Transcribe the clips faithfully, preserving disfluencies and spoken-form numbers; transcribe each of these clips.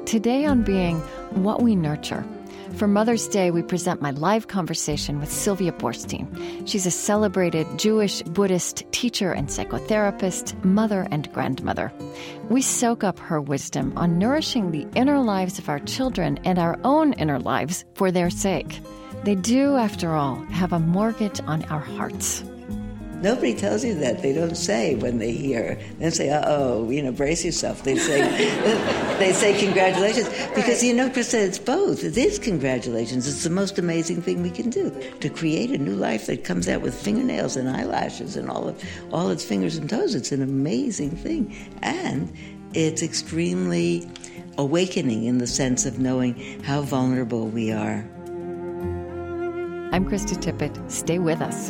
Today on Being, What We Nurture. For Mother's Day, we present my live conversation with Sylvia Boorstein. She's a celebrated Jewish Buddhist teacher and psychotherapist, mother and grandmother. We soak up her wisdom on nourishing the inner lives of our children and our own inner lives for their sake. They do, after all, have a mortgage on our hearts. Nobody tells you that. They don't say when they hear. They don't say, uh-oh, you know, brace yourself. They say, they say congratulations. Because, you know, Krista, it's both. It is congratulations. It's the most amazing thing we can do. To create a new life that comes out with fingernails and eyelashes and all of all its fingers and toes. It's an amazing thing. And it's extremely awakening in the sense of knowing how vulnerable we are. I'm Krista Tippett. Stay with us.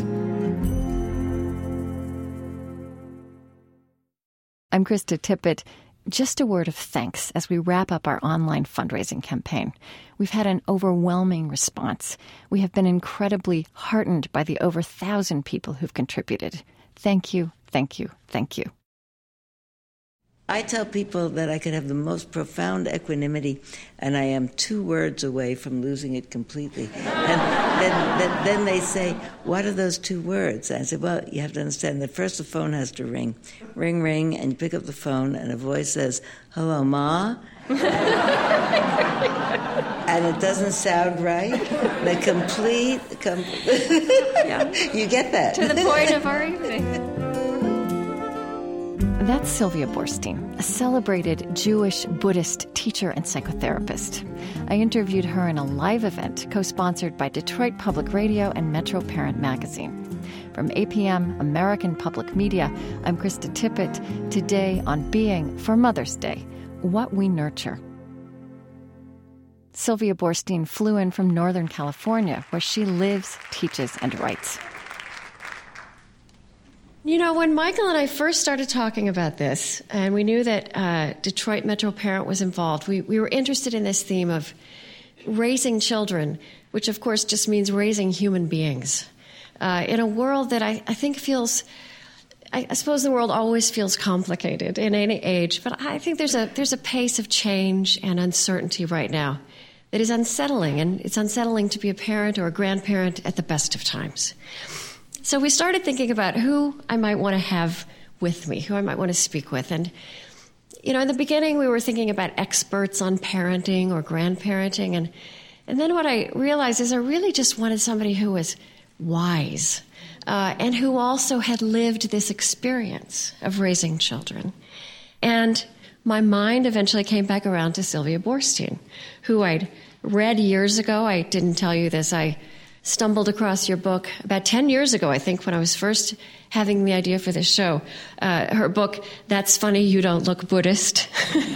I'm Krista Tippett. Just a word of thanks as we wrap up our online fundraising campaign. We've had an overwhelming response. We have been incredibly heartened by the over a thousand people who've contributed. Thank you, thank you, thank you. I tell people that I could have the most profound equanimity, and I am two words away from losing it completely. And then, then, then they say, what are those two words? I say, well, you have to understand that first the phone has to ring. Ring, ring, and you pick up the phone, and a voice says, hello, Ma? And it doesn't sound right. The complete... Com- yeah. You get that. To the point of our evening. That's Sylvia Boorstein, a celebrated Jewish Buddhist teacher and psychotherapist. I interviewed her in a live event co-sponsored by Detroit Public Radio and Metro Parent Magazine. From A P M, American Public Media, I'm Krista Tippett. Today on Being, for Mother's Day, What We Nurture. Sylvia Boorstein flew in from Northern California, where she lives, teaches, and writes. You know, when Michael and I first started talking about this, and we knew that uh, Detroit Metro Parent was involved, we, we were interested in this theme of raising children, which of course just means raising human beings, uh, in a world that I, I think feels, I, I suppose the world always feels complicated in any age, but I think there's a there's a pace of change and uncertainty right now that is unsettling, and it's unsettling to be a parent or a grandparent at the best of times. So we started thinking about who I might want to have with me, who I might want to speak with. And, you know, in the beginning, we were thinking about experts on parenting or grandparenting. And, and then what I realized is I really just wanted somebody who was wise uh, and who also had lived this experience of raising children. And my mind eventually came back around to Sylvia Boorstein, who I'd read years ago. I didn't tell you this. I stumbled across your book about ten years ago, I think, when I was first having the idea for this show. Uh, her book, That's Funny You Don't Look Buddhist.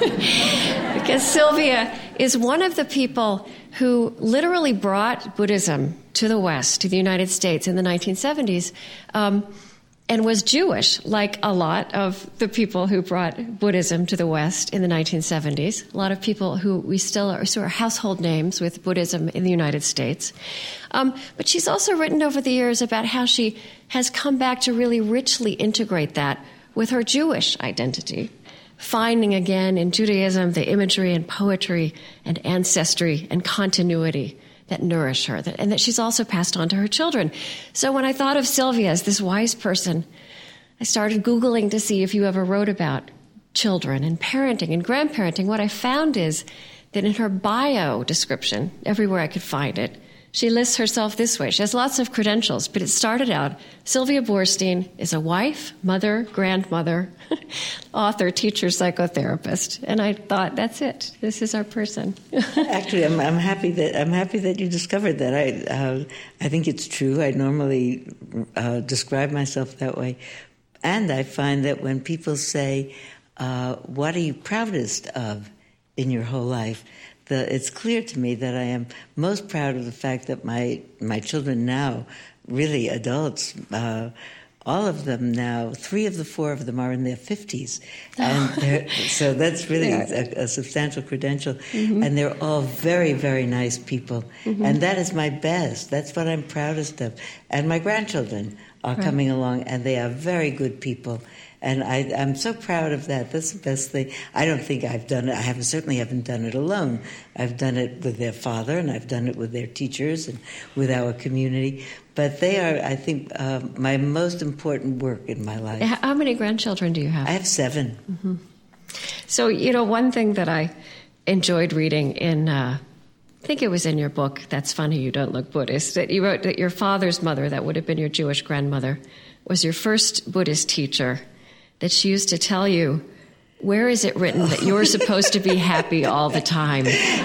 Because Sylvia is one of the people who literally brought Buddhism to the West, to the United States in the nineteen seventies, um, and was Jewish, like a lot of the people who brought Buddhism to the West in the nineteen seventies. A lot of people who we still are sort of household names with Buddhism in the United States. Um, but she's also written over the years about how she has come back to really richly integrate that with her Jewish identity, finding again in Judaism the imagery and poetry and ancestry and continuity that nourish her, that, and that she's also passed on to her children. So when I thought of Sylvia as this wise person, I started Googling to see if you ever wrote about children and parenting and grandparenting. What I found is that in her bio description, everywhere I could find it, she lists herself this way. She has lots of credentials, but it started out, Sylvia Boorstein is a wife, mother, grandmother, author, teacher, psychotherapist. And I thought, that's it. This is our person. Actually, I'm, I'm happy that I'm happy that you discovered that. I uh, I think it's true. I normally uh, describe myself that way, and I find that when people say, uh, "What are you proudest of in your whole life?" The, it's clear to me that I am most proud of the fact that my my children now, really adults, uh, all of them now, three of the four of them are in their fifties. And so that's really yeah. a, a substantial credential. Mm-hmm. And they're all very, very nice people. Mm-hmm. And that is my best. That's what I'm proudest of. And my grandchildren are right. coming along, and they are very good people. And I, I'm so proud of that. That's the best thing. I don't think I've done it. I haven't certainly haven't done it alone. I've done it with their father, and I've done it with their teachers and with our community. But they are, I think, uh, my most important work in my life. How many grandchildren do you have? I have seven. Mm-hmm. So, you know, one thing that I enjoyed reading in, uh, I think it was in your book, That's Funny, You Don't Look Buddhist, that you wrote that your father's mother, that would have been your Jewish grandmother, was your first Buddhist teacher, that she used to tell you, where is it written that you're supposed to be happy all the time?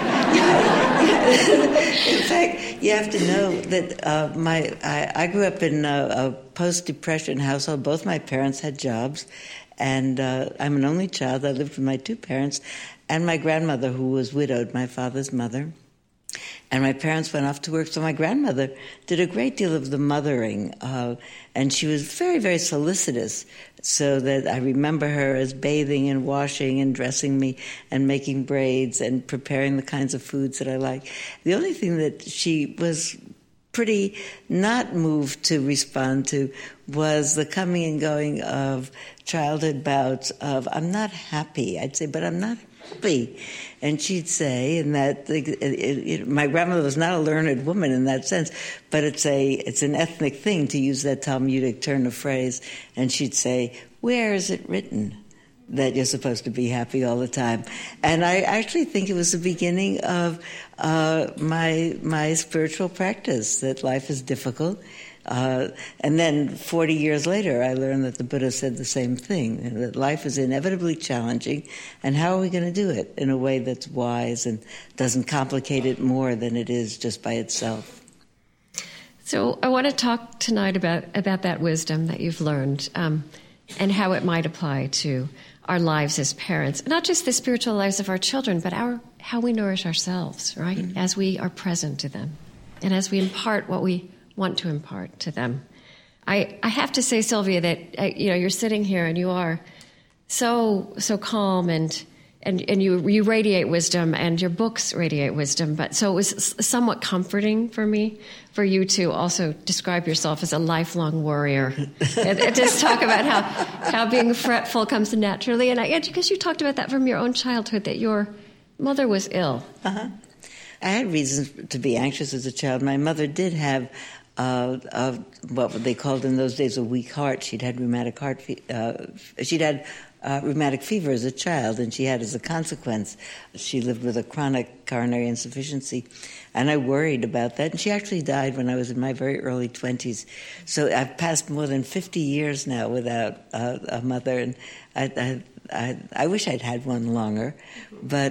In fact, you have to know that uh, my I, I grew up in a, a post-Depression household. Both my parents had jobs, and uh, I'm an only child. I lived with my two parents and my grandmother, who was widowed, my father's mother. And my parents went off to work, so my grandmother did a great deal of the mothering, uh, and she was very, very solicitous, so that I remember her as bathing and washing and dressing me and making braids and preparing the kinds of foods that I like. The only thing that she was pretty not moved to respond to was the coming and going of childhood bouts of, I'm not happy, I'd say, but I'm not happy. And she'd say, and that it, it, it, my grandmother was not a learned woman in that sense, but it's a it's an ethnic thing to use that Talmudic turn of phrase. And she'd say, where is it written that you're supposed to be happy all the time? And I actually think it was the beginning of uh, my my spiritual practice, that life is difficult. Uh, and then forty years later, I learned that the Buddha said the same thing, that life is inevitably challenging, and how are we going to do it in a way that's wise and doesn't complicate it more than it is just by itself? So I want to talk tonight about, about that wisdom that you've learned um, and how it might apply to our lives as parents, not just the spiritual lives of our children, but our how we nourish ourselves, right, mm-hmm. as we are present to them and as we impart what we want to impart to them. I, I have to say, Sylvia, that uh, you know you're sitting here and you are so so calm and and and you you radiate wisdom, and your books radiate wisdom. But so it was somewhat comforting for me for you to also describe yourself as a lifelong warrior and, and just talk about how how being fretful comes naturally. And I because you talked about that from your own childhood, that your mother was ill. Uh-huh. I had reasons to be anxious as a child. My mother did have Uh, uh, what they called in those days a weak heart. She'd had rheumatic heart. Fe- uh, she'd had uh, rheumatic fever as a child, and she had, as a consequence, she lived with a chronic coronary insufficiency, and I worried about that. And she actually died when I was in my very early twenties. So I've passed more than fifty years now without uh, a mother, and I, I, I, I wish I'd had one longer, but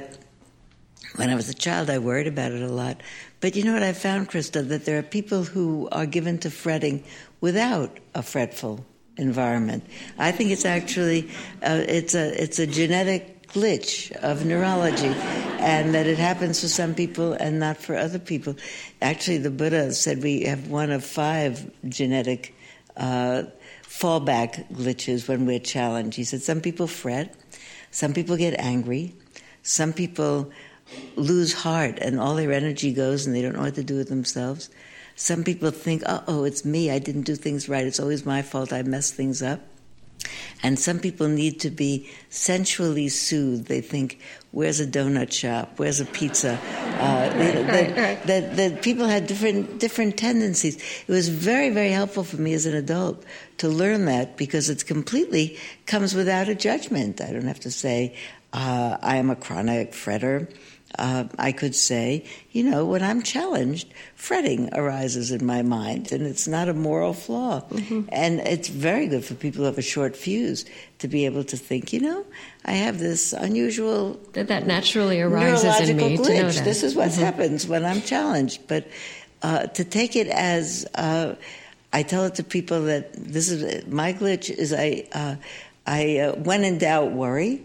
when I was a child, I worried about it a lot. But you know what I found, Krista, that there are people who are given to fretting without a fretful environment. I think it's actually uh, it's a it's a genetic glitch of neurology, and that it happens for some people and not for other people. Actually, the Buddha said we have one of five genetic uh, fallback glitches when we're challenged. He said some people fret, some people get angry, some people lose heart and all their energy goes and they don't know what to do with themselves. Some people think, uh-oh, it's me, I didn't do things right, it's always my fault, I messed things up. And some people need to be sensually soothed. They think, where's a donut shop, where's a pizza? Uh, right, that, right, right. That, that people had different different tendencies. It was very, very helpful for me as an adult to learn that, because it's completely comes without a judgment. I don't have to say, uh, I am a chronic fretter. Uh, I could say, you know, when I'm challenged, fretting arises in my mind, and it's not a moral flaw. Mm-hmm. And it's very good for people who have a short fuse to be able to think, you know, I have this unusual... That that naturally arises in me glitch. To know that. This is what mm-hmm. happens when I'm challenged. But uh, to take it as... Uh, I tell it to people that this is... My glitch is I, uh, I uh, when in doubt, worry.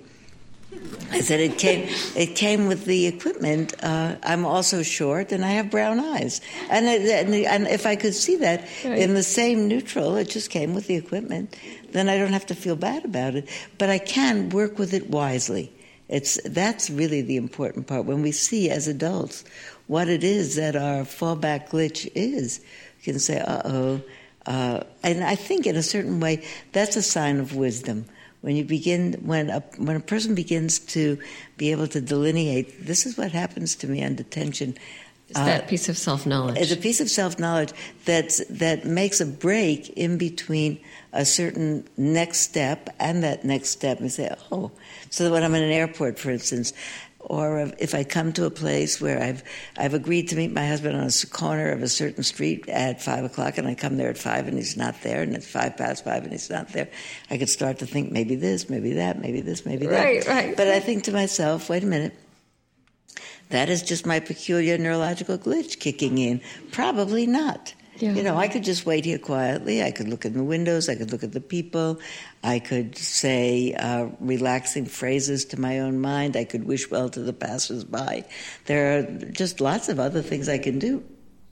I said it came. It came with the equipment. Uh, I'm also short, and I have brown eyes. And, and, and if I could see that right. in the same neutral, it just came with the equipment. Then I don't have to feel bad about it. But I can work with it wisely. It's that's really the important part. When we see as adults what it is that our fallback glitch is, we can say, "Uh oh," uh, and I think in a certain way that's a sign of wisdom. when you begin, when a, when a person begins to be able to delineate, this is what happens to me under tension. It's uh, that piece of self-knowledge. It's a piece of self-knowledge that's, that makes a break in between a certain next step and that next step, and say, oh, so that when I'm in an airport, for instance, or if I come to a place where I've I've agreed to meet my husband on a corner of a certain street at five o'clock, and I come there at five and he's not there, and it's five past five and he's not there, I could start to think maybe this, maybe that, maybe this, maybe that. Right, right. But I think to myself, wait a minute, that is just my peculiar neurological glitch kicking in. Probably not. Yeah. You know, I could just wait here quietly. I could look in the windows. I could look at the people. I could say uh, relaxing phrases to my own mind. I could wish well to the passers-by. There are just lots of other things I can do.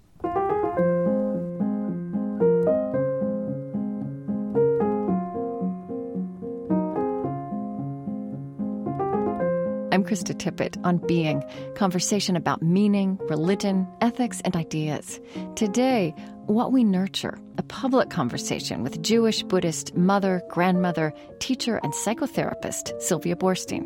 I'm Krista Tippett on Being, conversation about meaning, religion, ethics, and ideas. Today, what we nurture, a public conversation with Jewish Buddhist mother, grandmother, teacher, and psychotherapist Sylvia Boorstein.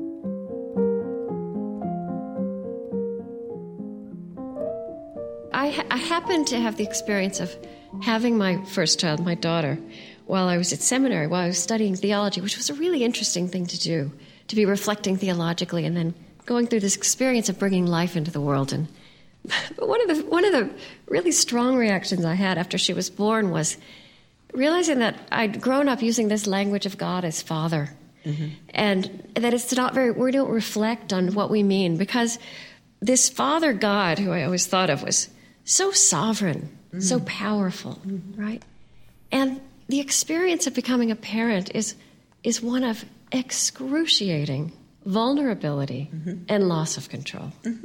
I, ha- I happened to have the experience of having my first child, my daughter, while I was at seminary, while I was studying theology, which was a really interesting thing to do, to be reflecting theologically and then going through this experience of bringing life into the world. And but one of the one of the really strong reactions I had after she was born was realizing that I'd grown up using this language of God as Father, mm-hmm. and that it's not very, we don't reflect on what we mean, because this Father God, who I always thought of, was so sovereign, mm-hmm. so powerful, mm-hmm. right? And the experience of becoming a parent is is one of excruciating vulnerability mm-hmm. and loss of control. Mm-hmm.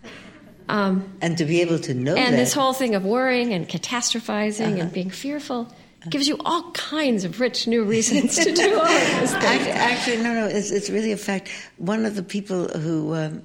Um, and to be able to know and that. And this whole thing of worrying and catastrophizing uh-huh. and being fearful gives you all kinds of rich new reasons to do all of this stuff. Actually, no, no, it's, it's really a fact. One of the people who, um,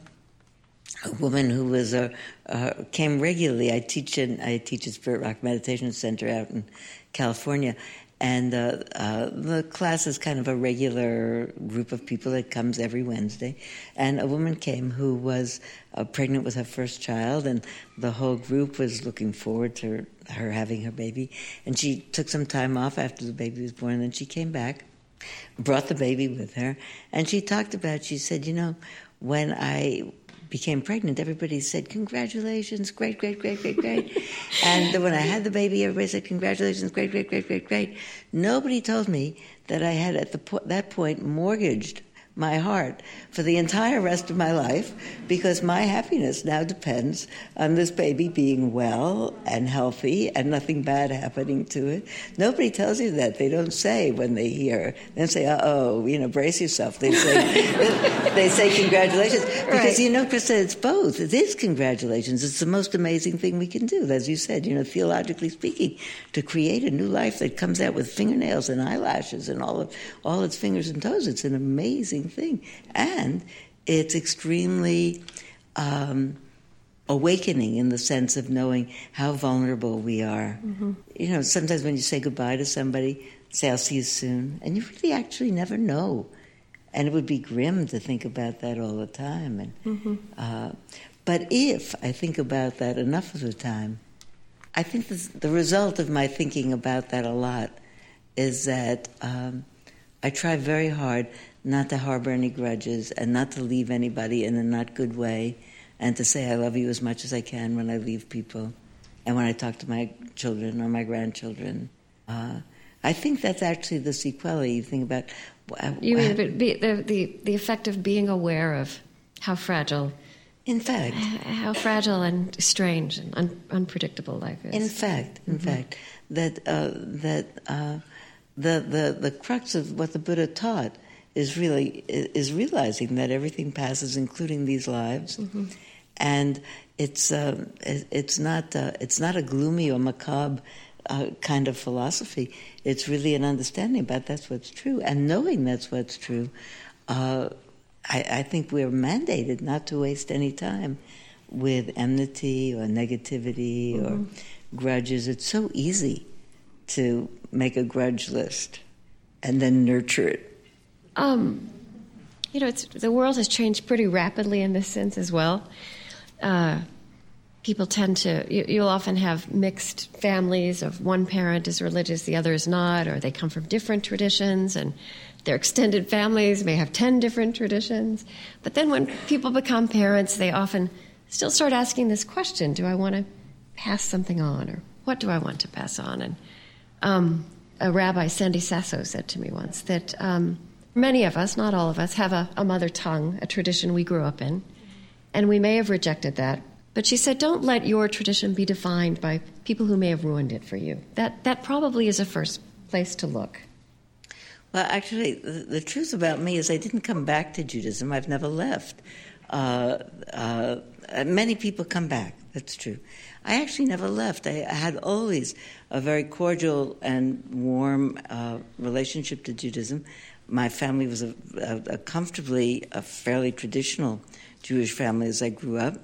a woman who was uh, uh, came regularly, I teach in, I teach at Spirit Rock Meditation Center out in California, and uh, uh, the class is kind of a regular group of people that comes every Wednesday. And a woman came who was uh, pregnant with her first child, and the whole group was looking forward to her, her having her baby. And she took some time off after the baby was born, and then she came back, brought the baby with her, and she talked about, she said, you know, when I became pregnant, everybody said, congratulations, great, great, great, great, great. And when I had the baby, everybody said, congratulations, great, great, great, great, great. Nobody told me that I had, at the po- that point, mortgaged my heart for the entire rest of my life, because my happiness now depends on this baby being well and healthy and nothing bad happening to it. Nobody tells you that. They don't say when they hear. They don't say, uh-oh, you know, brace yourself. They say, they say congratulations. Because, right. you know, Krista, it's both. It is congratulations. It's the most amazing thing we can do, as you said, you know, theologically speaking, to create a new life that comes out with fingernails and eyelashes and all of all its fingers and toes. It's an amazing thing, and it's extremely um, awakening in the sense of knowing how vulnerable we are. Mm-hmm. You know, sometimes when you say goodbye to somebody, say, I'll see you soon, and you really actually never know. And it would be grim to think about that all the time. And mm-hmm. uh, but if I think about that enough of the time, I think this, the result of my thinking about that a lot is that um, I try very hard not to harbor any grudges and not to leave anybody in a not good way, and to say I love you as much as I can when I leave people and when I talk to my children or my grandchildren. Uh, I think that's actually the sequelae. You think about... Uh, you mean uh, be, the, the, the effect of being aware of how fragile... In fact... How fragile and strange and un, unpredictable life is. In fact, in mm-hmm. fact, that, uh, that uh, the, the, the crux of what the Buddha taught is really is realizing that everything passes, including these lives, mm-hmm. and it's uh, it's not uh, it's not a gloomy or macabre uh, kind of philosophy. It's really an understanding about that's what's true, and knowing that's what's true. Uh, I, I think we're mandated not to waste any time with enmity or negativity mm-hmm. or grudges. It's so easy to make a grudge list and then nurture it Um, you know, it's, the world has changed pretty rapidly in this sense as well. Uh, people tend to, you, you'll often have mixed families of one parent is religious, the other is not, or they come from different traditions, and their extended families may have ten different traditions. But then when people become parents, they often still start asking this question, do I want to pass something on, or what do I want to pass on? And um, a rabbi, Sandy Sasso, said to me once that um, many of us, not all of us, have a, a mother tongue, a tradition we grew up in, and we may have rejected that. But she said, don't let your tradition be defined by people who may have ruined it for you. That that probably is a first place to look. Well, actually, the, the truth about me is I didn't come back to Judaism. I've never left. Uh, uh, many people come back. That's true. I actually never left. I, I had always a very cordial and warm uh, relationship to Judaism. My family was a, a, a comfortably, a fairly traditional Jewish family as I grew up.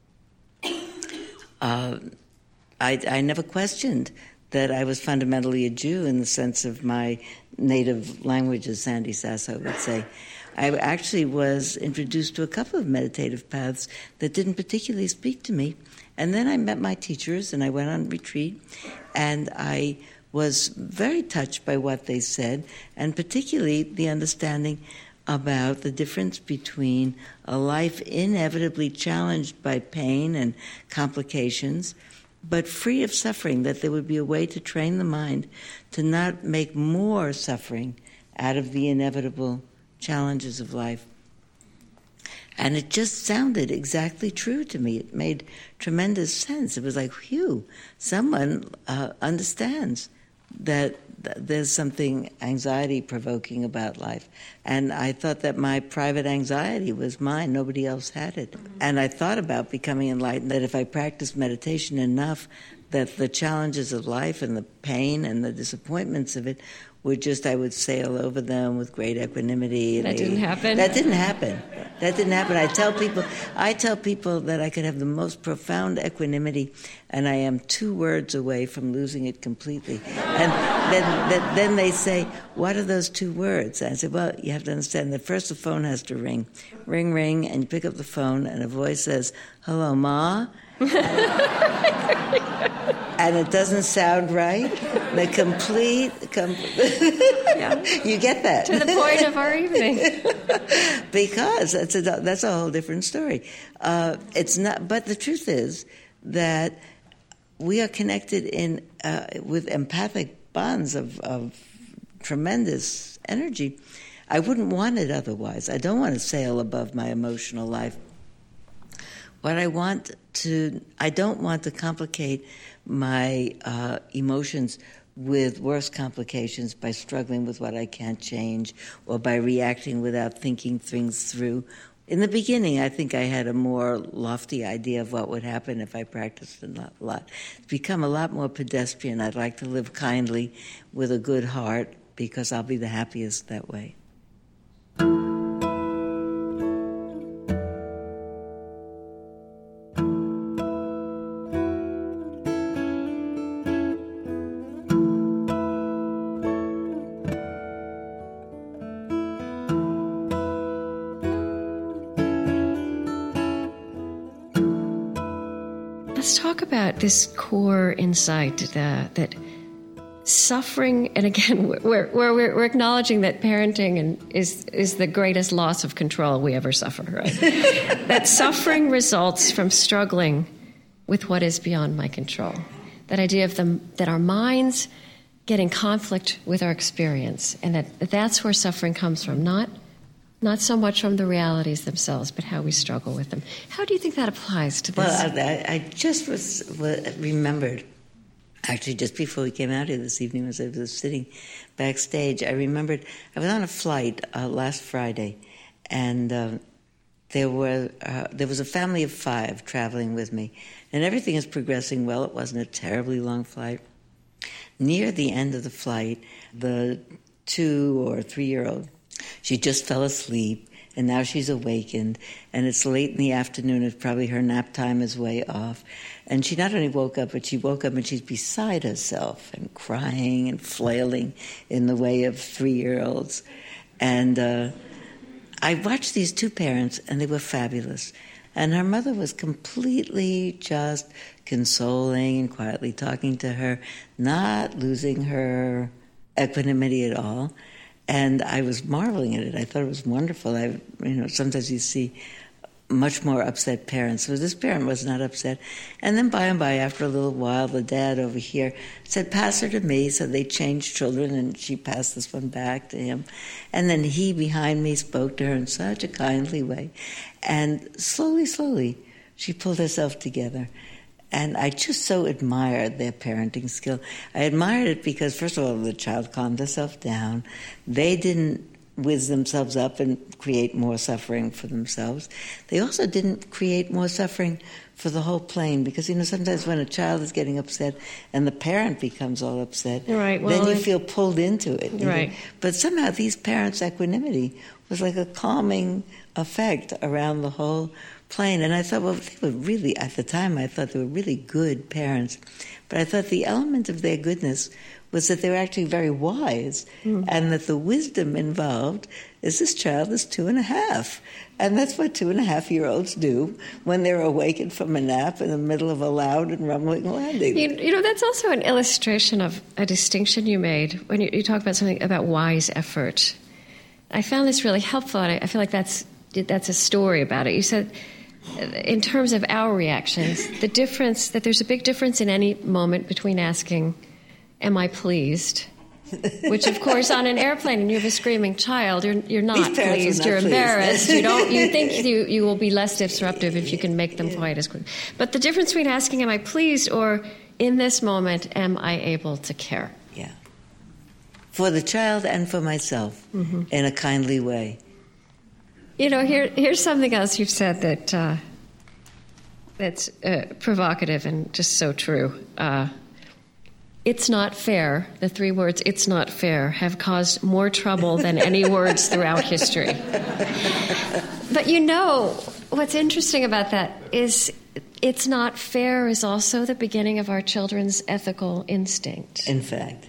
Uh, I, I never questioned that I was fundamentally a Jew in the sense of my native language, as Sandy Sasso would say. I actually was introduced to a couple of meditative paths that didn't particularly speak to me. And then I met my teachers, and I went on retreat, and I was very touched by what they said, and particularly the understanding about the difference between a life inevitably challenged by pain and complications, but free of suffering, that there would be a way to train the mind to not make more suffering out of the inevitable challenges of life. And it just sounded exactly true to me. It made tremendous sense. It was like, phew, someone uh, understands that there's something anxiety-provoking about life. And I thought that my private anxiety was mine. Nobody else had it. Mm-hmm. And I thought about becoming enlightened, that if I practiced meditation enough, that the challenges of life and the pain and the disappointments of it would just, I would sail over them with great equanimity. That they, didn't happen? That didn't happen. That didn't happen. I tell people, I tell people that I could have the most profound equanimity, and I am two words away from losing it completely. And then, then, then they say, what are those two words? And I said, well, you have to understand that first the phone has to ring. Ring, ring, and you pick up the phone, and a voice says, hello, Ma? And it doesn't sound right. The complete, com- yeah. You get that. To the point of our evening. Because that's a, that's a whole different story. Uh, it's not, but the truth is that we are connected in uh, with empathic bonds of, of tremendous energy. I wouldn't want it otherwise. I don't want to sail above my emotional life. What I want to, I don't want to complicate my uh, emotions with worse complications by struggling with what I can't change or by reacting without thinking things through. In the beginning, I think I had a more lofty idea of what would happen if I practiced a lot. a lot. It's become a lot more pedestrian. I'd like to live kindly with a good heart because I'll be the happiest that way. Let's talk about this core insight that, that suffering, and again, we're, we're, we're acknowledging that parenting and is, is the greatest loss of control we ever suffer, right? That suffering results from struggling with what is beyond my control. That idea of the, that our minds get in conflict with our experience, and that that's where suffering comes from, not Not so much from the realities themselves, but how we struggle with them. How do you think that applies to this? Well, I, I just was, was remembered, actually just before we came out here this evening, as I was sitting backstage, I remembered I was on a flight uh, last Friday, and uh, there were uh, there was a family of five traveling with me, and everything is progressing well. It wasn't a terribly long flight. Near the end of the flight, the two or three-year-old, she just fell asleep, and now she's awakened, and it's late in the afternoon. It's probably her nap time is way off. And she not only woke up, but she woke up and she's beside herself and crying and flailing in the way of three-year-olds. And uh, I watched these two parents, and they were fabulous. And her mother was completely just consoling and quietly talking to her, not losing her equanimity at all. And I was marveling at it. I thought it was wonderful. I, you know, sometimes you see much more upset parents. So this parent was not upset. And then by and by, after a little while, the dad over here said, pass her to me. So they changed children, and she passed this one back to him. And then he, behind me, spoke to her in such a kindly way. And slowly, slowly, she pulled herself together. And I just so admired their parenting skill. I admired it because, first of all, the child calmed herself down. They didn't whiz themselves up and create more suffering for themselves. They also didn't create more suffering for the whole plane, because, you know, sometimes when a child is getting upset and the parent becomes all upset, right, well, then you feel pulled into it. Right. Know? But somehow these parents' equanimity was like a calming effect around the whole plane. And I thought, well, they were really, at the time, I thought they were really good parents. But I thought the element of their goodness was that they were actually very wise, mm. and that the wisdom involved is this child is two and a half. And that's what two and a half year olds do when they're awakened from a nap in the middle of a loud and rumbling landing. You, you know, that's also an illustration of a distinction you made when you, you talk about something about wise effort. I found this really helpful, and I, I feel like that's that's a story about it. You said, in terms of our reactions, the difference, that there's a big difference in any moment between asking, am I pleased? Which, of course, on an airplane and you have a screaming child, you're you're not pleased. Not you're pleased. Embarrassed. you don't. You think you, you will be less disruptive if you can make them quiet as quick. But the difference between asking, am I pleased, or in this moment, am I able to care? Yeah. For the child and for myself, mm-hmm. in a kindly way. You know, here here's something else you've said that uh, that's uh, provocative and just so true. Uh, It's not fair, the three words, it's not fair, have caused more trouble than any words throughout history. But you know, what's interesting about that is it's not fair is also the beginning of our children's ethical instinct. In fact.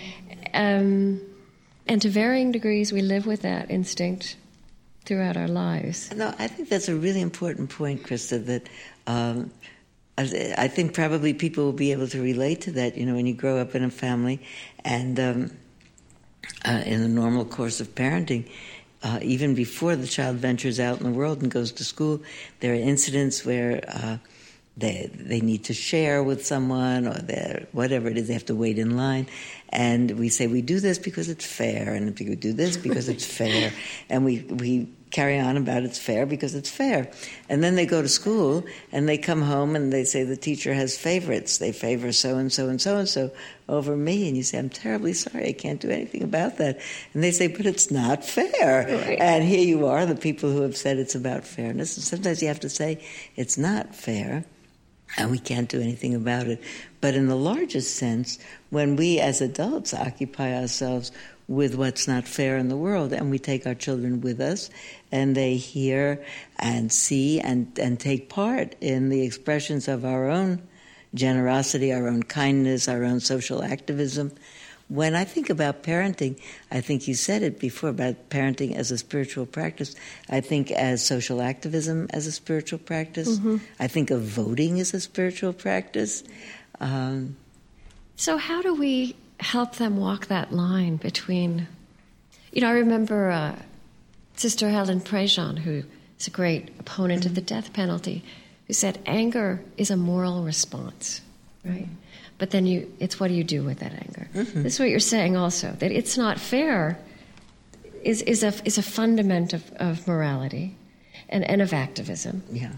Um, and to varying degrees, we live with that instinct throughout our lives. No, I think that's a really important point, Krista, that... Um, I think probably people will be able to relate to that, you know, when you grow up in a family and um, uh, in the normal course of parenting, uh, even before the child ventures out in the world and goes to school, there are incidents where uh, they they need to share with someone, or whatever it is, they have to wait in line. And we say, we do this because it's fair, and we do this because it's fair. And we, we carry on about it's fair because it's fair. And then they go to school, and they come home, and they say the teacher has favorites. They favor so-and-so and so-and-so over me. And you say, I'm terribly sorry, I can't do anything about that. And they say, but it's not fair. Right. And here you are, the people who have said it's about fairness. And sometimes you have to say it's not fair, and we can't do anything about it. But in the largest sense, when we as adults occupy ourselves with what's not fair in the world, and we take our children with us, and they hear and see and, and take part in the expressions of our own generosity, our own kindness, our own social activism. When I think about parenting, I think you said it before about parenting as a spiritual practice. I think as social activism as a spiritual practice. Mm-hmm. I think of voting as a spiritual practice. Um, so how do we help them walk that line between... You know, I remember uh, Sister Helen Prejean, who is a great opponent mm-hmm. of the death penalty, who said anger is a moral response, right? Mm-hmm. But then you, it's what do you do with that anger? Mm-hmm. This is what you're saying also, that it's not fair is, is, a, is a fundament of, of morality and, and of activism. Yeah.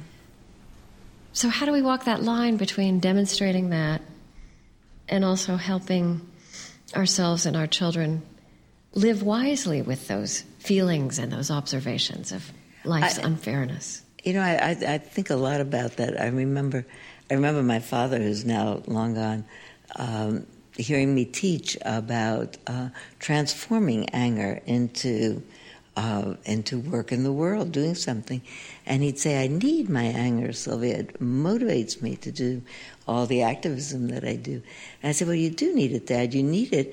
So how do we walk that line between demonstrating that and also helping ourselves and our children live wisely with those feelings and those observations of life's I, unfairness? You know, I, I, I think a lot about that. I remember... I remember my father, who's now long gone, um, hearing me teach about uh, transforming anger into uh, into work in the world, doing something. And he'd say, I need my anger, Sylvia. It motivates me to do all the activism that I do. And I said, well, you do need it, Dad. You need it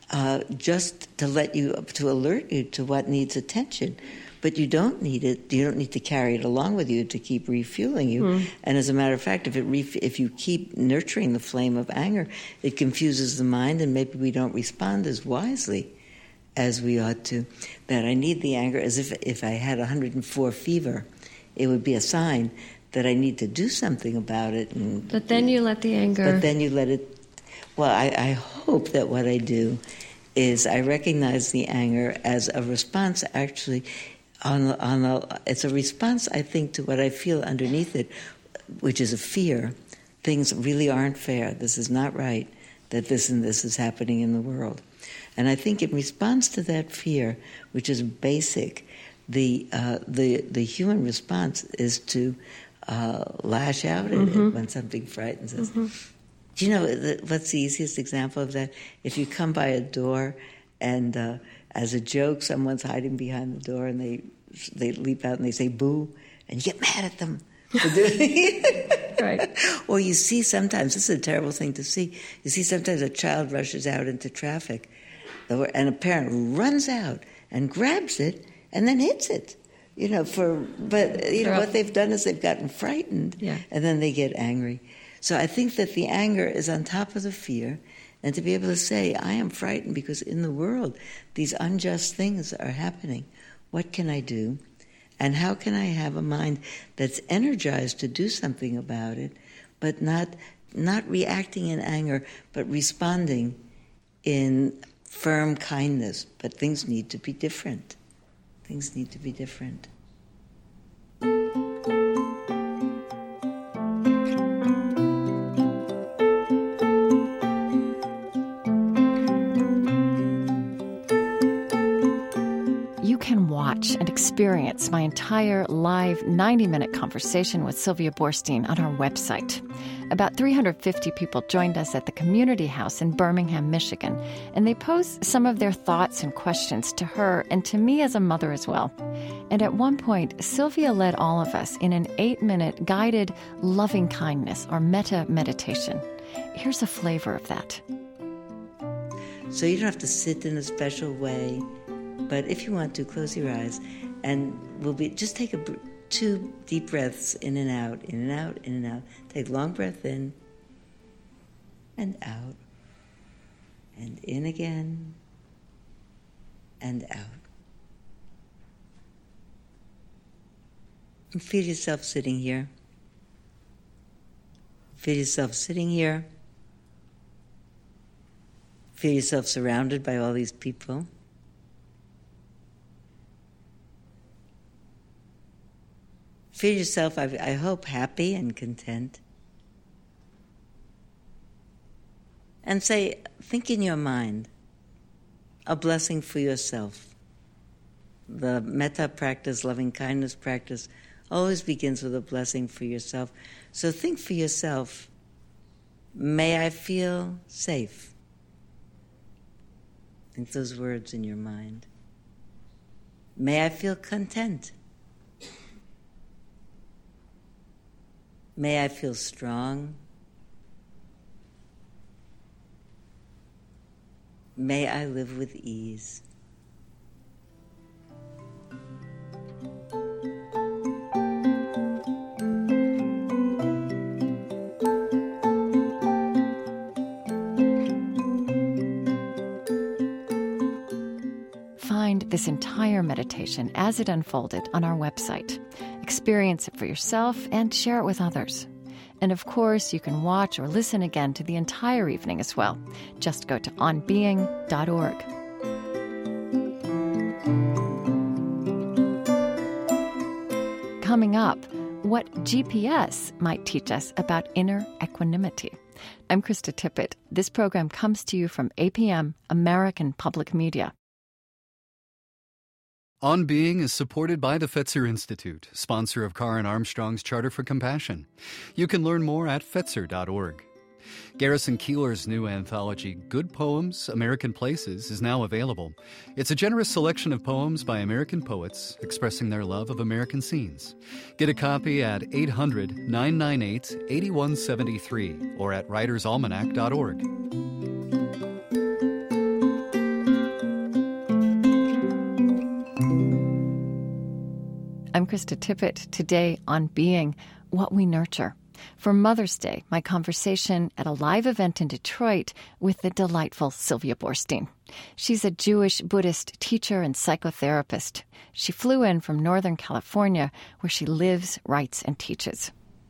uh, just to let you, to alert you to what needs attention. But you don't need it. You don't need to carry it along with you to keep refueling you. Mm. And as a matter of fact, if it ref- if you keep nurturing the flame of anger, it confuses the mind, and maybe we don't respond as wisely as we ought to. That I need the anger, as if if I had one hundred four fever, it would be a sign that I need to do something about it. And, but then you let the anger... But then you let it... Well, I, I hope that what I do is I recognize the anger as a response, actually... On, on a, it's a response, I think, to what I feel underneath it, which is a fear. Things really aren't fair. This is not right, that this and this is happening in the world. And I think in response to that fear, which is basic, the uh, the the human response is to uh, lash out at mm-hmm. it when something frightens us. Mm-hmm. Do you know the, what's the easiest example of that? If you come by a door and... Uh, as a joke, someone's hiding behind the door and they they leap out and they say boo, and you get mad at them for doing it. Right. Or you see sometimes, this is a terrible thing to see, you see sometimes a child rushes out into traffic and a parent runs out and grabs it and then hits it. You know, for but you know what they've done is they've gotten frightened, yeah. and then they get angry. So I think that the anger is on top of the fear. And to be able to say, I am frightened because in the world these unjust things are happening. What can I do? And how can I have a mind that's energized to do something about it, but not not reacting in anger, but responding in firm kindness? But things need to be different. Things need to be different. And experience my entire live ninety-minute conversation with Sylvia Boorstein on our website. About three hundred fifty people joined us at the Community House in Birmingham, Michigan, and they posed some of their thoughts and questions to her and to me as a mother as well. And at one point, Sylvia led all of us in an eight-minute guided loving kindness or metta meditation. Here's a flavor of that. So you don't have to sit in a special way. But if you want to, close your eyes, and we'll be just take a, two deep breaths in and out, in and out, in and out. Take a long breath in and out, and in again and out. And feel yourself sitting here. Feel yourself sitting here. Feel yourself surrounded by all these people. Feel yourself, I, I hope, happy and content. And say, think in your mind, a blessing for yourself. The metta practice, loving kindness practice, always begins with a blessing for yourself. So think for yourself, may I feel safe. Think those words in your mind. May I feel content. May I feel strong. May I live with ease. Find this entire meditation as it unfolded on our website. Experience it for yourself and share it with others. And of course, you can watch or listen again to the entire evening as well. Just go to on being dot org. Coming up, what G P S might teach us about inner equanimity. I'm Krista Tippett. This program comes to you from A P M, American Public Media. On Being is supported by the Fetzer Institute, sponsor of Karen Armstrong's Charter for Compassion. You can learn more at fetzer dot org. Garrison Keillor's new anthology, Good Poems, American Places, is now available. It's a generous selection of poems by American poets expressing their love of American scenes. Get a copy at eight hundred, nine nine eight, eight one seven three or at writers almanac dot org. I'm Krista Tippett. Today on Being, What We Nurture. For Mother's Day, my conversation at a live event in Detroit with the delightful Sylvia Boorstein. She's a Jewish Buddhist teacher and psychotherapist. She flew in from Northern California, where she lives, writes, and teaches.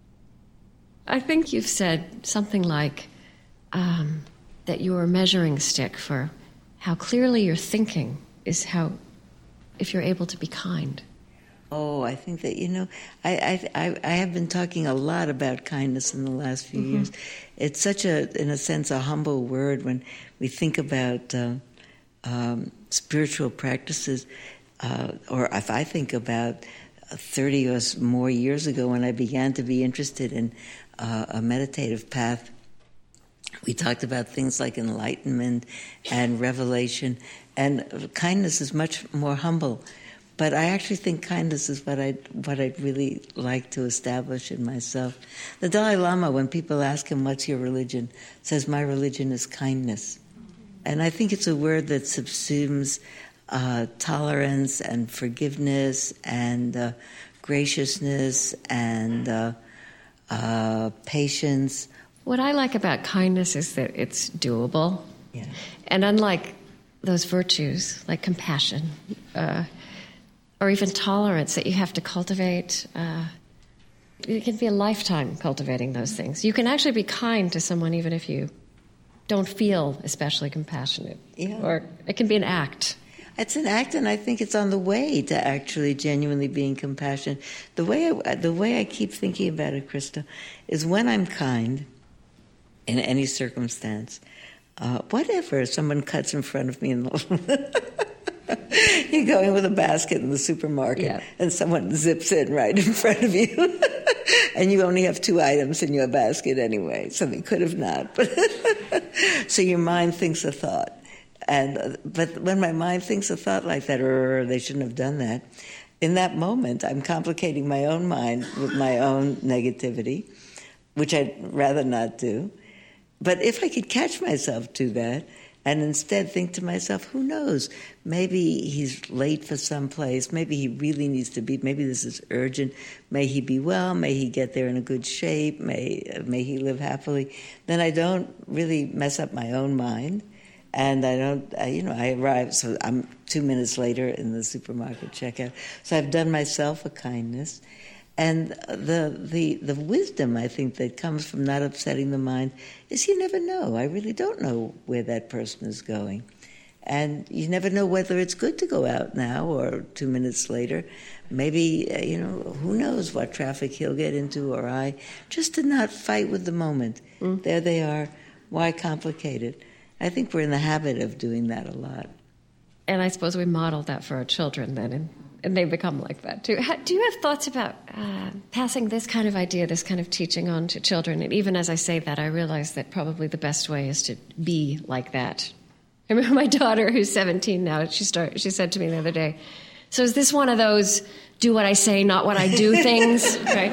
I think you've said something like um, that your measuring stick for how clearly you're thinking is how, if you're able to be kind. Oh, I think that, you know, I, I I have been talking a lot about kindness in the last few mm-hmm. years. It's such a, in a sense, a humble word when we think about uh, um, spiritual practices, uh, or if I think about thirty or more years ago when I began to be interested in uh, a meditative path, we talked about things like enlightenment and revelation, and kindness is much more humble. But I actually think kindness is what I'd, what I'd really like to establish in myself. The Dalai Lama, when people ask him, what's your religion, says, my religion is kindness. And I think it's a word that subsumes uh, tolerance and forgiveness and uh, graciousness and uh, uh, patience. What I like about kindness is that it's doable. Yeah. And unlike those virtues, like compassion, uh, or even tolerance that you have to cultivate. Uh, it can be a lifetime cultivating those things. You can actually be kind to someone even if you don't feel especially compassionate. Yeah. Or it can be an act. It's an act, and I think it's on the way to actually genuinely being compassionate. The way I, the way I keep thinking about it, Krista, is when I'm kind in any circumstance, uh, whatever, if someone cuts in front of me in the... You go in with a basket in the supermarket, yeah. and someone zips in right in front of you, and you only have two items in your basket anyway, so they could have not. So your mind thinks a thought. and But when my mind thinks a thought like that, or they shouldn't have done that, in that moment, I'm complicating my own mind with my own negativity, which I'd rather not do. But if I could catch myself to that, and instead think to myself, who knows, maybe he's late for some place, maybe he really needs to be, maybe this is urgent, may he be well, may he get there in a good shape, may may he live happily, then I don't really mess up my own mind, and I don't, I, you know, I arrive, so I'm two minutes later in the supermarket checkout, so I've done myself a kindness. And the, the the wisdom, I think, that comes from not upsetting the mind is you never know. I really don't know where that person is going. And you never know whether it's good to go out now or two minutes later. Maybe, uh, you know, who knows what traffic he'll get into or I. Just to not fight with the moment. Mm. There they are. Why complicate it? I think we're in the habit of doing that a lot. And I suppose we model that for our children then, and And they become like that, too. How, do you have thoughts about uh, passing this kind of idea, this kind of teaching on to children? And even as I say that, I realize that probably the best way is to be like that. I remember my daughter, who's seventeen now, she start, she said to me the other day, so is this one of those do what I say, not what I do things? Right?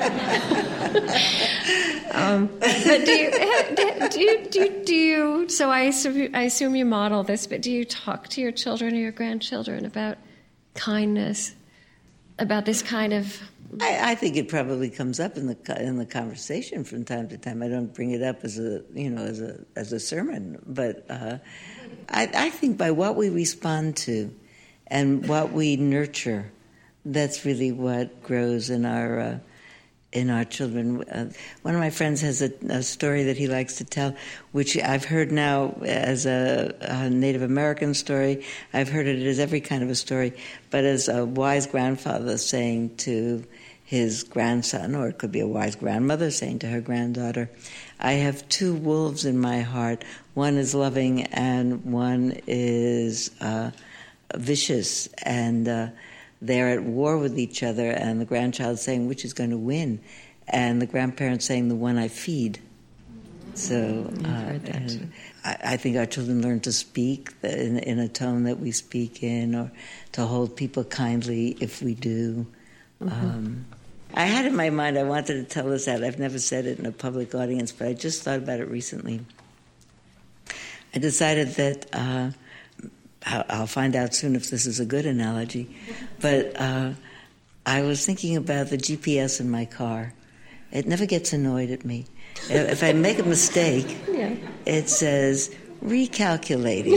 um, but do you, do, you, do, you, do you, so I assume, I assume you model this, but do you talk to your children or your grandchildren about kindness, about this kind of... I, I think it probably comes up in the in the conversation from time to time. I don't bring it up as a you know as a as a sermon, but uh, I, I think by what we respond to and what we nurture, that's really what grows in our uh, in our children. Uh, one of my friends has a, a story that he likes to tell, which I've heard now as a, a Native American story. I've heard it as every kind of a story, but as a wise grandfather saying to his grandson, or it could be a wise grandmother saying to her granddaughter, I have two wolves in my heart. One is loving and one is uh, vicious, and uh, they're at war with each other, and the grandchild saying, which is going to win? And the grandparent saying, the one I feed. So uh, and I, I think our children learn to speak in, in a tone that we speak in, or to hold people kindly if we do. Mm-hmm. Um, I had in my mind, I wanted to tell this out. I've never said it in a public audience, but I just thought about it recently. I decided that... Uh, I'll find out soon if this is a good analogy, but uh, I was thinking about the G P S in my car. It never gets annoyed at me. If I make a mistake, yeah. It says, recalculating.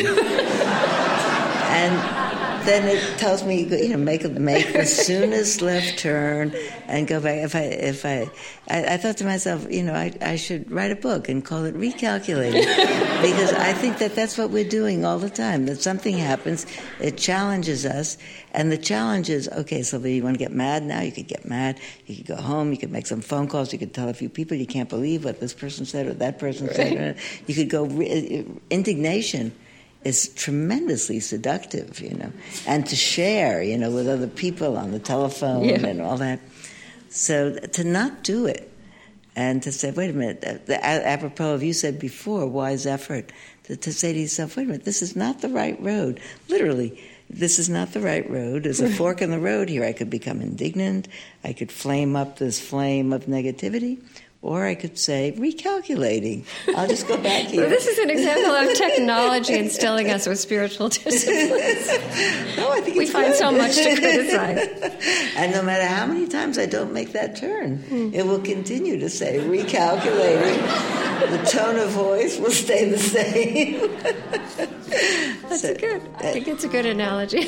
And then it tells me, you know, make make the soonest left turn and go back. If I, if I, I, I thought to myself, you know, I, I should write a book and call it Recalculating, because I think that that's what we're doing all the time. That something happens, it challenges us, and the challenge is, okay, Sylvia, you want to get mad now? You could get mad. You could go home. You could make some phone calls. You could tell a few people you can't believe what this person said or that person right. said. You could go re- indignation. Is tremendously seductive, you know, and to share, you know, with other people on the telephone yeah. and all that. So to not do it and to say, wait a minute, apropos of you said before, wise effort, to, to say to yourself, wait a minute, this is not the right road. Literally, this is not the right road. There's a fork in the road here. I could become indignant. I could flame up this flame of negativity. Or I could say, recalculating. I'll just go back here. Well, this is an example of technology instilling us with spiritual disciplines. No, I think we it's find good. so much to criticize. And no matter how many times I don't make that turn, mm. it will continue to say, recalculating. The tone of voice will stay the same. That's so, good. I think it's a good analogy.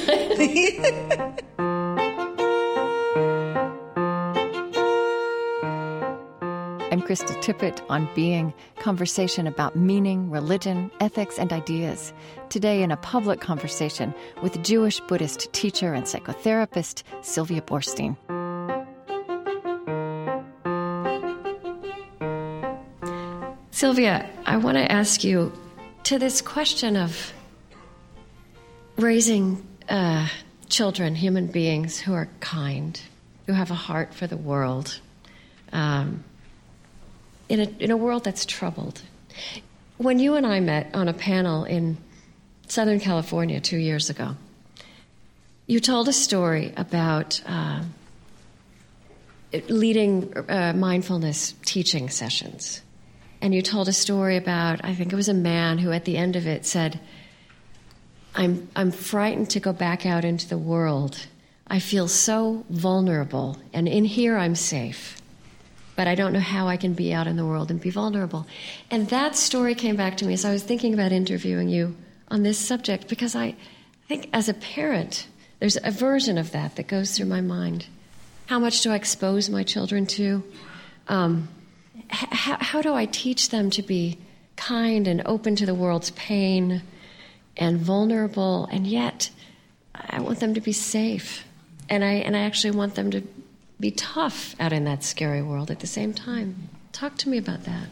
I'm Krista Tippett on Being, conversation about meaning, religion, ethics, and ideas. Today in a public conversation with Jewish Buddhist teacher and psychotherapist Sylvia Boorstein. Sylvia, I want to ask you to this question of raising uh, children, human beings who are kind, who have a heart for the world, um, In a, in a world that's troubled. When you and I met on a panel in Southern California two years ago, you told a story about uh, leading uh, mindfulness teaching sessions. And you told a story about, I think it was a man who at the end of it said, I'm, I'm frightened to go back out into the world. I feel so vulnerable, and in here I'm safe. But I don't know how I can be out in the world and be vulnerable. And that story came back to me as I was thinking about interviewing you on this subject, because I think as a parent, there's a version of that that goes through my mind. How much do I expose my children to? Um, h- how do I teach them to be kind and open to the world's pain and vulnerable, and yet I want them to be safe. And I and I actually want them to be tough out in that scary world at the same time. Talk to me about that.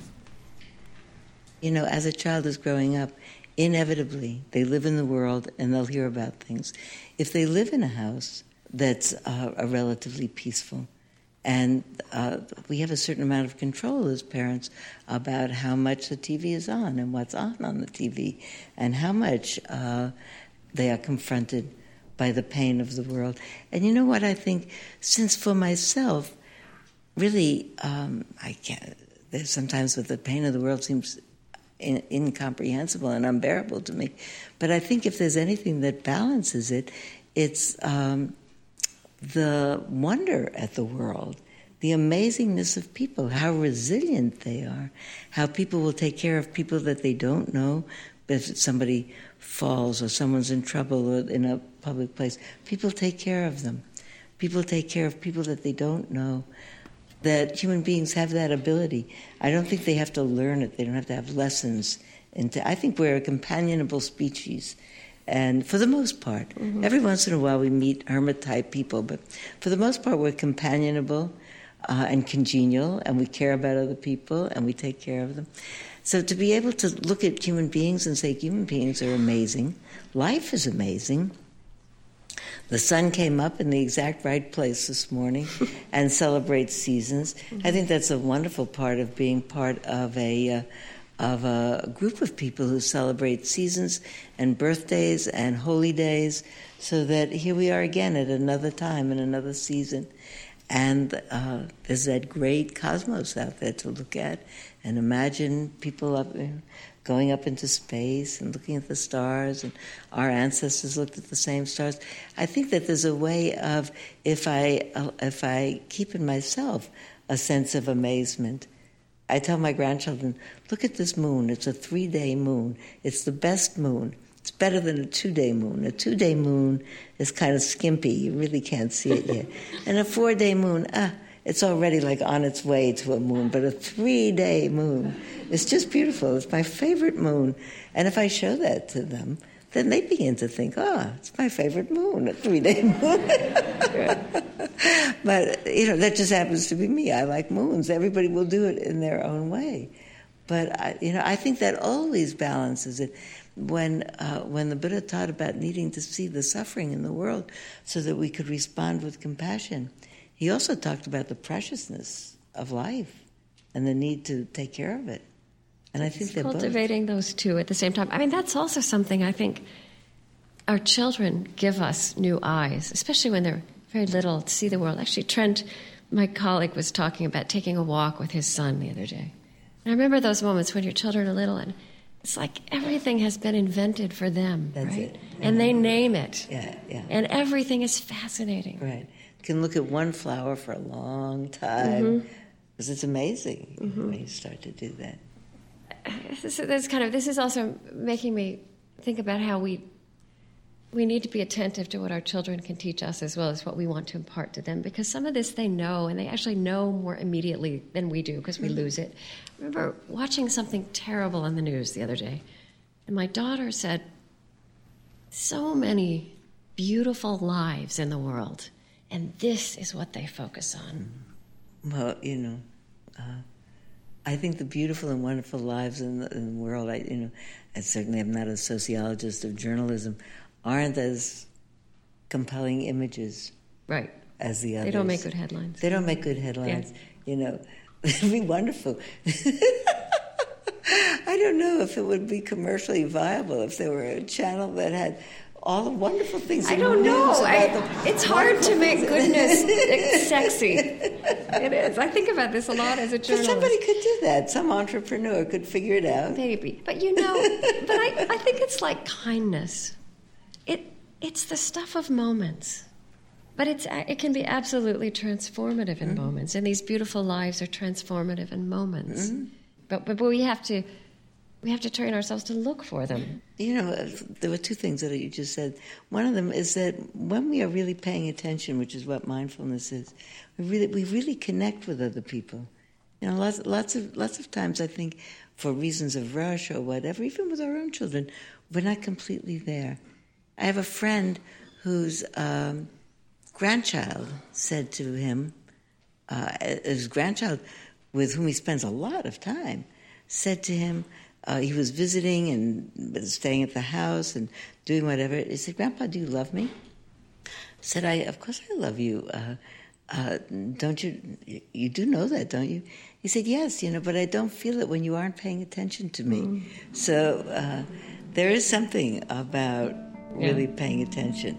You know, as a child is growing up, inevitably they live in the world and they'll hear about things. If they live in a house that's uh, a relatively peaceful, and uh, we have a certain amount of control as parents about how much the T V is on and what's on on the T V, and how much uh, they are confronted by the pain of the world. And you know what I think? Since for myself, really, um, I can't, there's sometimes with the pain of the world seems in, incomprehensible and unbearable to me. But I think if there's anything that balances it, it's um, the wonder at the world, the amazingness of people, how resilient they are, how people will take care of people that they don't know. If somebody falls or someone's in trouble or in a public place, people take care of them. People take care of people that they don't know. That human beings have that ability. I don't think they have to learn it. They don't have to have lessons. Into, I think we're a companionable species. And for the most part, mm-hmm. every once in a while we meet hermit-type people, but for the most part we're companionable uh, and congenial, and we care about other people, and we take care of them. So to be able to look at human beings and say human beings are amazing, life is amazing. The sun came up in the exact right place this morning and celebrates seasons. Mm-hmm. I think that's a wonderful part of being part of a uh, of a group of people who celebrate seasons and birthdays and holy days, so that here we are again at another time and another season. And uh, there's that great cosmos out there to look at and imagine people up there going up into space and looking at the stars, and our ancestors looked at the same stars. I think that there's a way of, if I uh, if I keep in myself a sense of amazement, I tell my grandchildren, look at this moon. It's a three-day moon. It's the best moon. It's better than a two-day moon. A two-day moon is kind of skimpy. You really can't see it yet. And a four-day moon, ah, it's already like on its way to a moon. But a three-day moon is just beautiful. It's my favorite moon. And if I show that to them, then they begin to think, oh, it's my favorite moon, a three-day moon. But, you know, that just happens to be me. I like moons. Everybody will do it in their own way. But, I, you know, I think that always balances it. When uh, when the Buddha taught about needing to see the suffering in the world so that we could respond with compassion, he also talked about the preciousness of life and the need to take care of it. And I think they're cultivating both. those two at the same time. I mean, that's also something I think our children give us new eyes, especially when they're very little, to see the world. Actually, Trent, my colleague, was talking about taking a walk with his son the other day. And I remember those moments when your children are little and it's like everything has been invented for them, That's right? it. And they name it. Yeah, yeah. And everything is fascinating. Right. You can look at one flower for a long time because mm-hmm. it's amazing mm-hmm. when you start to do that. This, this kind of this is also making me think about how we we need to be attentive to what our children can teach us as well as what we want to impart to them, because some of this they know, and they actually know more immediately than we do because we mm-hmm. lose it. I remember watching something terrible on the news the other day, and my daughter said, so many beautiful lives in the world, and this is what they focus on. Well, you know, uh, I think the beautiful and wonderful lives in the, in the world, I, you know, I certainly am not a sociologist of journalism, aren't as compelling images, right? As the others. They don't make good headlines. They don't make good headlines. Yeah. You know, it'd be wonderful. I don't know if it would be commercially viable if there were a channel that had all the wonderful things. I don't know. I, it's hard to make goodness sexy. It is. I think about this a lot as a journalist. But somebody could do that. Some entrepreneur could figure it out. Maybe. But you know, but I, I think it's like kindness. It It's the stuff of moments. But it's it can be absolutely transformative in mm-hmm. moments. And these beautiful lives are transformative in moments. Mm-hmm. But, but we have to we have to train ourselves to look for them. You know, there were two things that you just said. One of them is that when we are really paying attention, which is what mindfulness is, we really we really connect with other people. You know, lots lots of lots of times I think for reasons of rush or whatever, even with our own children, we're not completely there. I have a friend whose um, grandchild said to him, uh, his grandchild, with whom he spends a lot of time, said to him, uh, he was visiting and staying at the house and doing whatever. He said, "Grandpa, do you love me?" I said, "I, of course I love you. Uh, uh, don't you, you do know that, don't you?" He said, "Yes, you know, but I don't feel it when you aren't paying attention to me." Mm. So uh, there is something about really yeah. paying attention.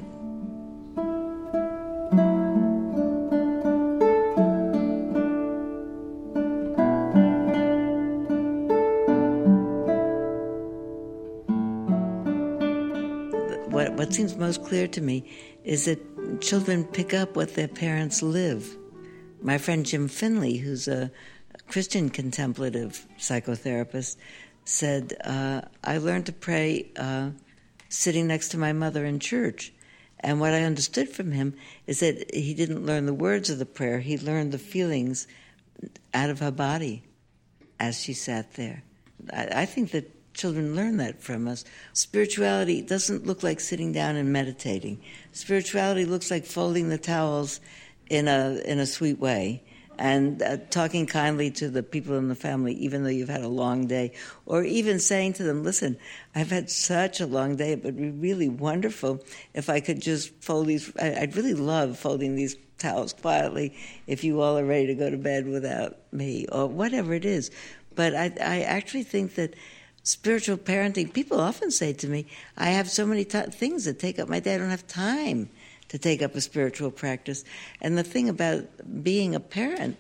What, what seems most clear to me is that children pick up what their parents live. My friend Jim Finley, who's a Christian contemplative psychotherapist, said, uh, I learned to pray uh, sitting next to my mother in church. And what I understood from him is that he didn't learn the words of the prayer, he learned the feelings out of her body as she sat there. I, I think that children learn that from us. Spirituality doesn't look like sitting down and meditating. Spirituality looks like folding the towels in a in a sweet way and uh, talking kindly to the people in the family, even though you've had a long day, or even saying to them, listen, I've had such a long day, it would be really wonderful if I could just fold these, I'd really love folding these towels quietly if you all are ready to go to bed without me, or whatever it is. But I, I actually think that spiritual parenting, people often say to me, I have so many t- things that take up my day, I don't have time to take up a spiritual practice. And the thing about being a parent,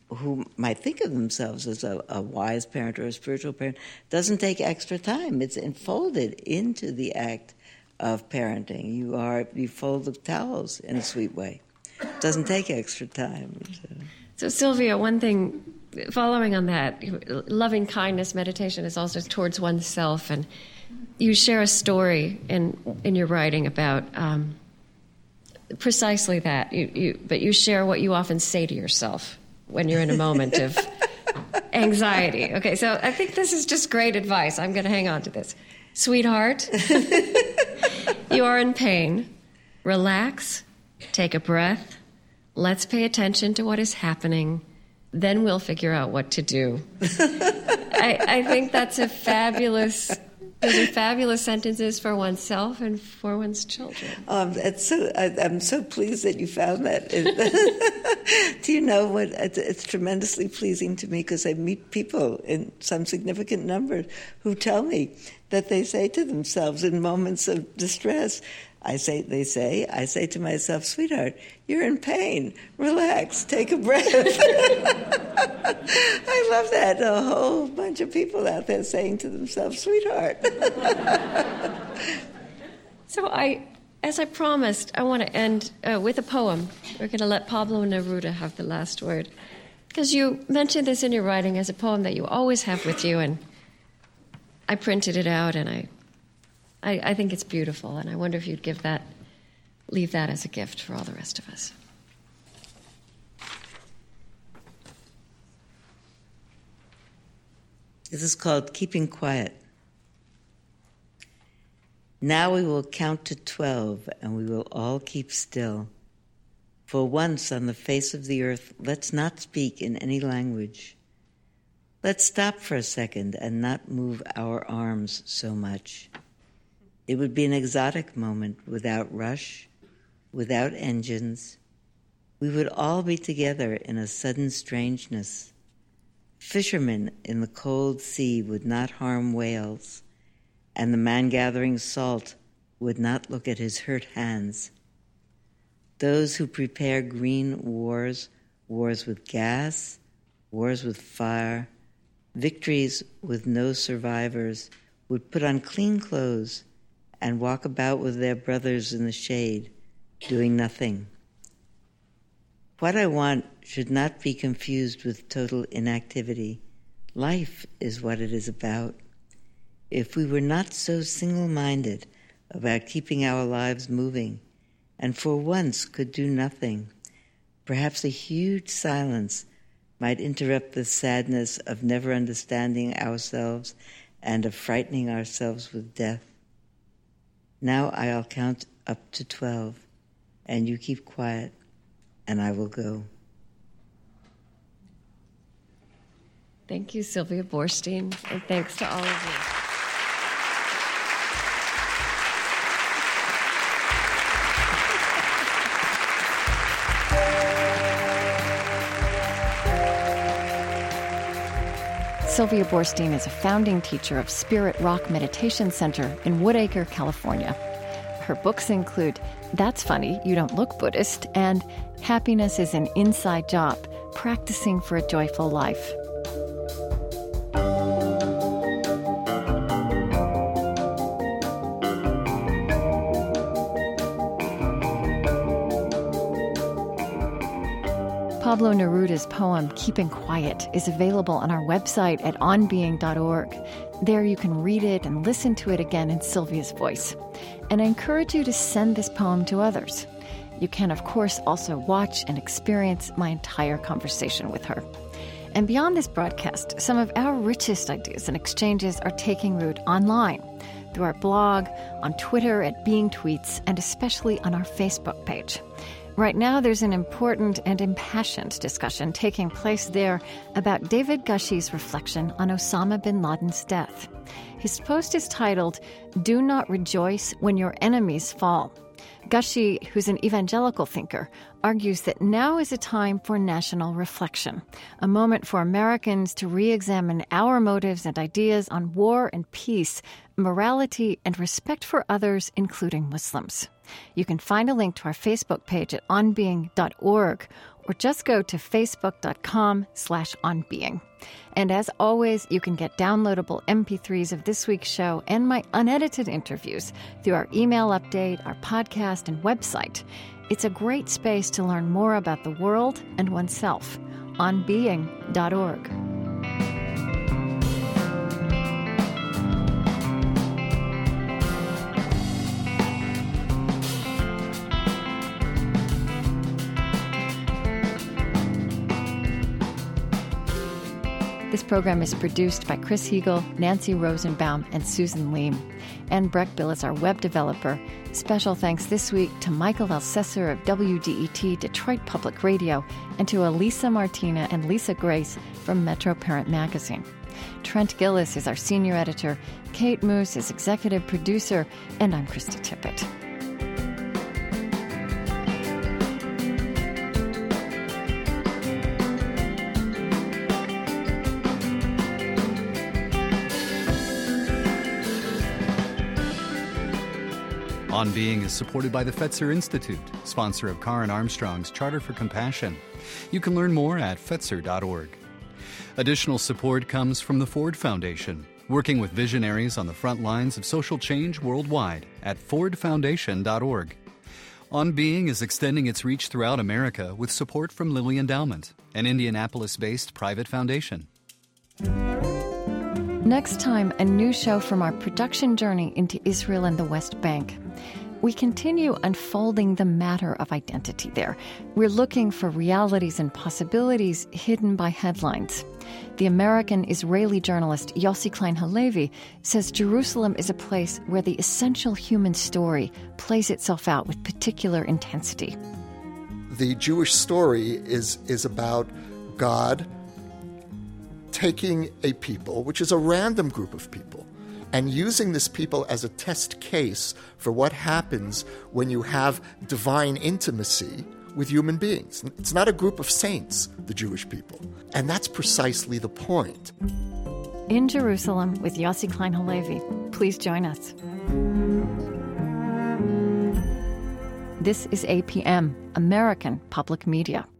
who might think of themselves as a, a wise parent or a spiritual parent doesn't take extra time. It's enfolded into the act of parenting. You are you fold the towels in a sweet way. It doesn't take extra time. So, so Sylvia, one thing, following on that, loving kindness meditation is also towards oneself, and you share a story in in your writing about um, precisely that. You, you, but you share what you often say to yourself when you're in a moment of anxiety. Okay, so I think this is just great advice. I'm going to hang on to this. Sweetheart, you are in pain. Relax, take a breath. Let's pay attention to what is happening. Then we'll figure out what to do. I, I think that's a fabulous... Those are fabulous sentences for oneself and for one's children. Um, it's so, I, I'm so pleased that you found that. Do you know what? It's, it's tremendously pleasing to me because I meet people in some significant number who tell me that they say to themselves in moments of distress, I say, they say, I say to myself, sweetheart, you're in pain. Relax, take a breath. I love that. A whole bunch of people out there saying to themselves, sweetheart. So I, as I promised, I want to end uh, with a poem. We're going to let Pablo Neruda have the last word. Because you mentioned this in your writing as a poem that you always have with you, and I printed it out, and I I, I think it's beautiful, and I wonder if you'd give that, leave that as a gift for all the rest of us. This is called Keeping Quiet. Now we will count to twelve, and we will all keep still. For once on the face of the earth, let's not speak in any language. Let's stop for a second and not move our arms so much. It would be an exotic moment without rush, without engines. We would all be together in a sudden strangeness. Fishermen in the cold sea would not harm whales, and the man gathering salt would not look at his hurt hands. Those who prepare green wars, wars with gas, wars with fire, victories with no survivors, would put on clean clothes and walk about with their brothers in the shade, doing nothing. What I want should not be confused with total inactivity. Life is what it is about. If we were not so single-minded about keeping our lives moving, and for once could do nothing, perhaps a huge silence might interrupt the sadness of never understanding ourselves and of frightening ourselves with death. Now I'll count up to twelve, and you keep quiet, and I will go. Thank you, Sylvia Boorstein, and thanks to all of you. Sylvia Boorstein is a founding teacher of Spirit Rock Meditation Center in Woodacre, California. Her books include That's Funny, You Don't Look Buddhist, and Happiness is an Inside Job, Practicing for a Joyful Life. Pablo Neruda's poem, Keeping Quiet, is available on our website at on being dot org. There you can read it and listen to it again in Sylvia's voice. And I encourage you to send this poem to others. You can, of course, also watch and experience my entire conversation with her. And beyond this broadcast, some of our richest ideas and exchanges are taking root online, through our blog, on Twitter at Being Tweets, and especially on our Facebook page. Right now, there's an important and impassioned discussion taking place there about David Gushie's reflection on Osama bin Laden's death. His post is titled, Do Not Rejoice When Your Enemies Fall. Gushie, who's an evangelical thinker, argues that now is a time for national reflection, a moment for Americans to re-examine our motives and ideas on war and peace, morality, and respect for others, including Muslims. You can find a link to our Facebook page at on being dot org or just go to facebook.com slash onbeing. And as always, you can get downloadable M P threes of this week's show and my unedited interviews through our email update, our podcast, and website. It's a great space to learn more about the world and oneself. on being dot org. This program is produced by Chris Heagle, Nancy Rosenbaum, and Susan Leem. Anne Breckbill is our web developer. Special thanks this week to Michael Alcesser of W D E T Detroit Public Radio and to Elisa Martina and Lisa Grace from Metro Parent Magazine. Trent Gillis is our senior editor, Kate Moose is executive producer, and I'm Krista Tippett. On Being is supported by the Fetzer Institute, sponsor of Karen Armstrong's Charter for Compassion. You can learn more at fetzer dot org. Additional support comes from the Ford Foundation, working with visionaries on the front lines of social change worldwide at ford foundation dot org. On Being is extending its reach throughout America with support from Lilly Endowment, an Indianapolis-based private foundation. Next time, a new show from our production journey into Israel and the West Bank. We continue unfolding the matter of identity there. We're looking for realities and possibilities hidden by headlines. The American-Israeli journalist Yossi Klein Halevi says Jerusalem is a place where the essential human story plays itself out with particular intensity. The Jewish story is, is about God taking a people, which is a random group of people, and using this people as a test case for what happens when you have divine intimacy with human beings. It's not a group of saints, the Jewish people. And that's precisely the point. In Jerusalem with Yossi Klein Halevi. Please join us. This is A P M, American Public Media.